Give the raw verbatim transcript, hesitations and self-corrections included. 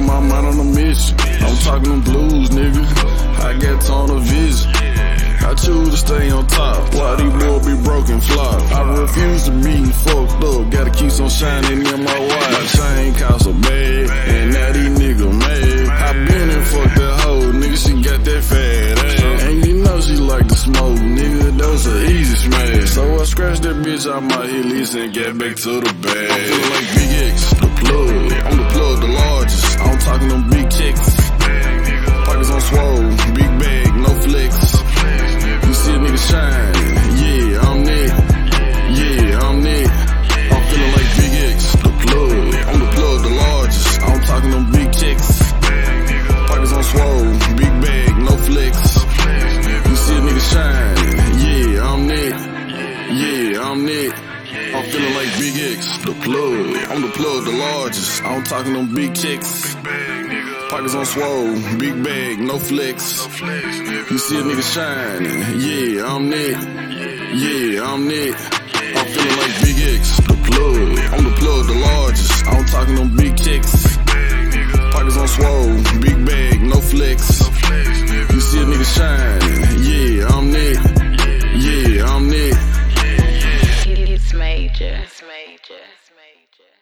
my mind on a mission. I'm talking them blues, nigga. I got tunnel vision. I choose to stay on top, while these boys be broken flop. I refuse to be fucked up, gotta keep some shining in my watch. My chain cost a bag, and now these niggas mad. I been and fucked that hoe, nigga, she got that fat ass. And you know she like to smoke, nigga, those are easy smash. So I scratched that bitch out my hit list and got back to the bag. I'm feeling like Big X, the plug, I'm the plug, the largest. I'm talking them big checks, pockets on swole, big bag, no flex. You see a nigga shine, yeah, I'm Nick, yeah, I'm Nick. I'm feeling like Big X, the plug, I'm the plug, the largest. I'm talking them big checks, pockets on swole, big bag, no flex. You see a nigga shine, yeah, I'm Nick, yeah, I'm Nick. I'm feeling like Big X, the plug, I'm the plug, the largest. I'm talking them big checks, pockets on swole, big bag, no flex. You see a nigga shining, yeah, I'm Nick, yeah, I'm Nick. I'm feeling like Big X, the plug, I'm the plug, the largest. I'm talking them big checks, pockets on swole, big bag, no flex. You see a nigga shining, yeah, I'm Nick, yeah, I'm Nick. It's major, it's major, it's major.